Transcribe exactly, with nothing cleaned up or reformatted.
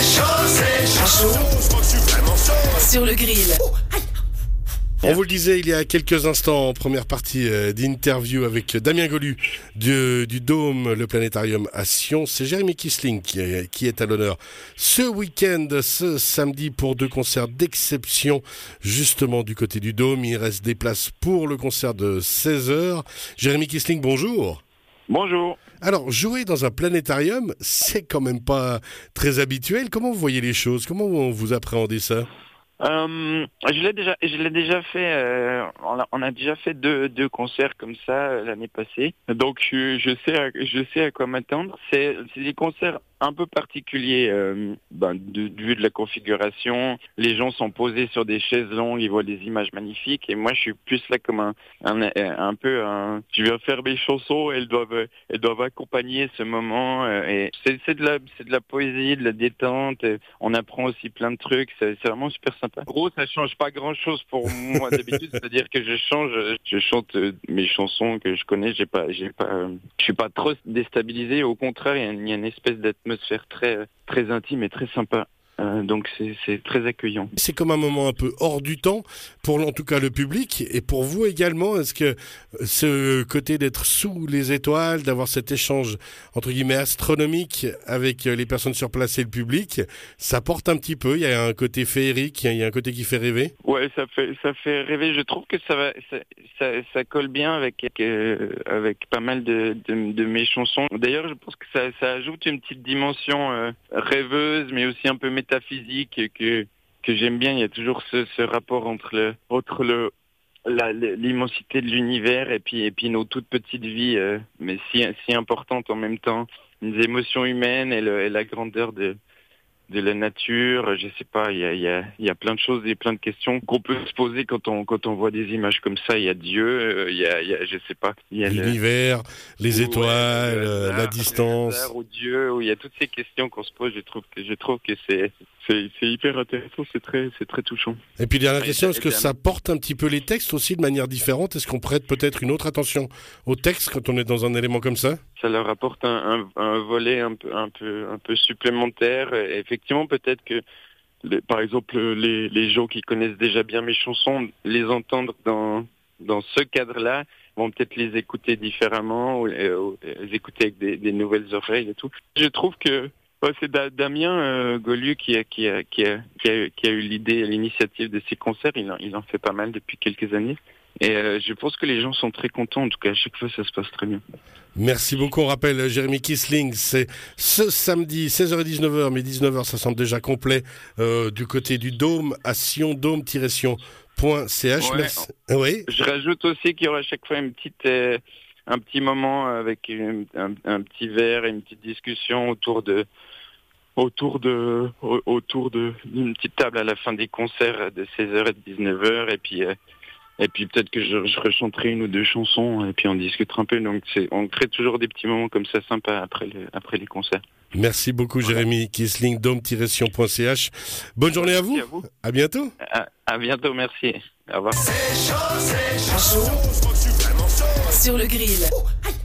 chaud, c'est chaud. Sur le grill. On vous le disait il y a quelques instants en première partie euh, d'interview avec Damien Golu du, du Dôme, le planétarium à Sion. C'est Jérémy Kissling qui est, qui est à l'honneur ce week-end, ce samedi, pour deux concerts d'exception justement du côté du Dôme. Il reste des places pour le concert de seize heures. Jérémy Kissling, bonjour. Bonjour. Alors, jouer dans un planétarium, c'est quand même pas très habituel. Comment vous voyez les choses? Comment vous appréhendez ça? Euh, je l'ai déjà, je l'ai déjà fait. Euh, on, a, on a déjà fait deux, deux concerts comme ça euh, l'année passée. Donc je, je sais, à, je sais à quoi m'attendre. C'est, c'est des concerts un peu particuliers. Euh, ben, de, de vue de la configuration, les gens sont posés sur des chaises longues, ils voient des images magnifiques. Et moi, je suis plus là comme un, un, un peu. Un, je viens faire mes chansons. Elles doivent, elles doivent accompagner ce moment. Euh, et c'est, c'est de la, c'est de la poésie, de la détente. On apprend aussi plein de trucs. C'est, c'est vraiment super sympa. En gros, ça change pas grand-chose pour moi d'habitude, c'est-à-dire que je change, je chante mes chansons que je connais, j'ai pas, j'ai pas, euh, je suis pas trop déstabilisé. Au contraire, il y a une, il y a une espèce d'atmosphère très, très intime et très sympa. Euh, donc c'est, c'est très accueillant. C'est comme un moment un peu hors du temps pour en tout cas le public et pour vous également. Est-ce que ce côté d'être sous les étoiles, d'avoir cet échange entre guillemets astronomique avec les personnes sur place et le public, ça porte un petit peu? Il y a un côté féerique, il y a un côté qui fait rêver. Ouais, ça fait ça fait rêver. Je trouve que ça va, ça, ça, ça colle bien avec euh, avec pas mal de, de de mes chansons. D'ailleurs, je pense que ça ça ajoute une petite dimension euh, rêveuse, mais aussi un peu métaphysique que que j'aime bien. Il y a toujours ce, ce rapport entre le entre le la, l'immensité de l'univers et puis et puis nos toutes petites vies, euh, mais si si importantes en même temps, les émotions humaines et, le, et la grandeur de de la nature. Je sais pas, il y a il y a il y a plein de choses et plein de questions qu'on peut se poser quand on quand on voit des images comme ça. Il y a Dieu, il y a il y a je sais pas, il y a l'univers, le... les étoiles, ouais, le hasard, la distance, le hasard, ou Dieu, où il y a toutes ces questions qu'on se pose. Je trouve que je trouve que c'est c'est c'est hyper intéressant, c'est très c'est très touchant. Et puis dernière question, est-ce que ça porte un petit peu les textes aussi de manière différente? Est-ce qu'on prête peut-être une autre attention aux textes quand on est dans un élément comme ça? Ça leur apporte un, un, un volet un peu un peu un peu supplémentaire. Et effectivement, peut-être que les, par exemple les les gens qui connaissent déjà bien mes chansons, les entendre dans dans ce cadre-là, vont peut-être les écouter différemment ou, ou les écouter avec des, des nouvelles oreilles et tout. Je trouve que ouais, c'est Damien euh, Golu qui a qui a qui a qui a, qui a eu l'idée, l'initiative de ces concerts. Il en, il en fait pas mal depuis quelques années. Et euh, je pense que les gens sont très contents. En tout cas, à chaque fois, ça se passe très bien. Merci beaucoup. On rappelle, Jérémy Kissling, c'est ce samedi, seize heures et dix-neuf heures, mais dix-neuf heures, ça semble déjà complet, euh, du côté du Dôme, à Sion, dôme tiret sion point c h. Ouais, Merci. Oui. Je rajoute aussi qu'il y aura à chaque fois une petite, euh, un petit moment avec une, un, un petit verre et une petite discussion autour de, autour de, autour de, d'une petite table à la fin des concerts de seize heures et de dix-neuf heures, et puis, euh, Et puis peut-être que je, je rechanterai une ou deux chansons et puis on discutera un peu. Donc c'est, on crée toujours des petits moments comme ça sympas après, le, après les concerts. Merci beaucoup, voilà. Jérémy Kissling, dôme tiret sion point c h. Bonne journée à vous. à vous. À bientôt. À, à bientôt, merci. Au revoir. C'est chaud, c'est chaud. Sur le grill.